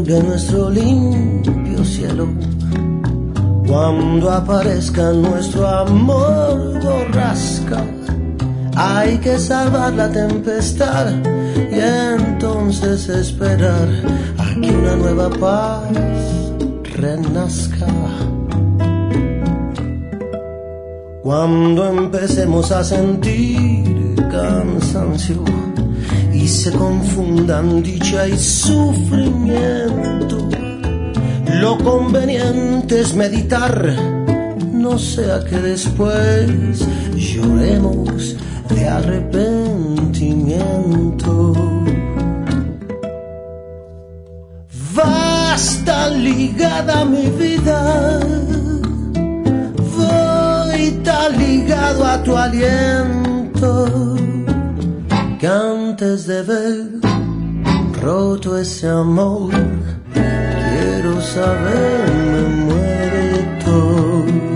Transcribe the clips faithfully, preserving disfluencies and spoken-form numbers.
nuble nuestro limpio cielo. Cuando aparezca nuestro amor borrasca, hay que salvar la tempestad y entonces esperar a que una nueva paz renazca. Cuando empecemos a sentir cansancio y se confundan dicha y sufrimiento, lo conveniente es meditar, no sea que después lloremos de arrepentimiento. Basta ligada mi vida, voy tan ligado a tu aliento, que antes de ver roto ese amor, quiero saber, me muerto.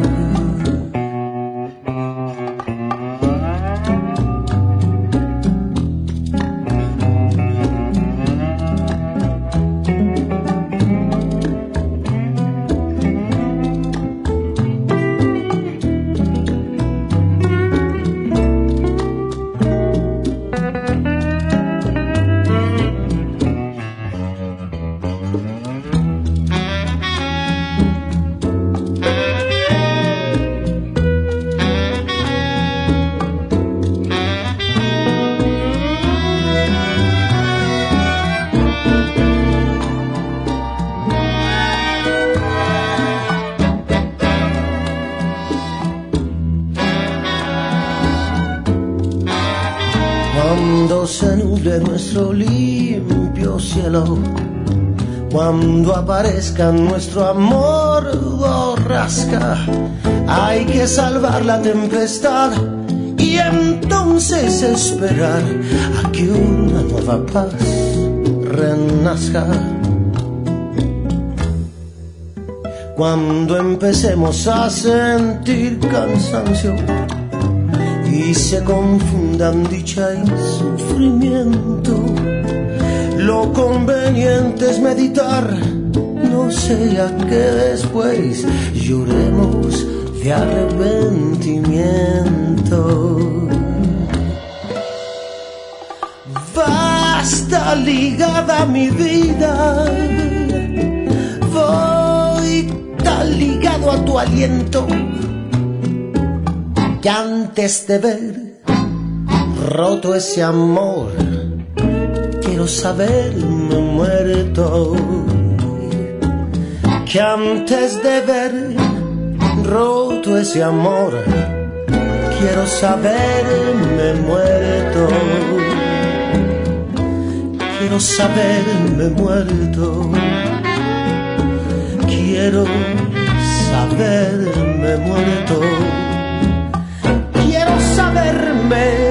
Cuando se nuble nuestro limpio cielo, cuando aparezca nuestro amor borrasca, hay que salvar la tempestad y entonces esperar a que una nueva paz renazca. Cuando empecemos a sentir cansancio y se confundan dicha y sufrimiento, lo conveniente es meditar, no sea que después lloremos de arrepentimiento. Basta ligada mi vida, voy tan ligado a tu aliento, que antes de ver roto ese amor, quiero saberme muerto. Que antes de ver roto ese amor, quiero saberme muerto. Quiero saberme muerto. Quiero saberme muerto. Quiero saberme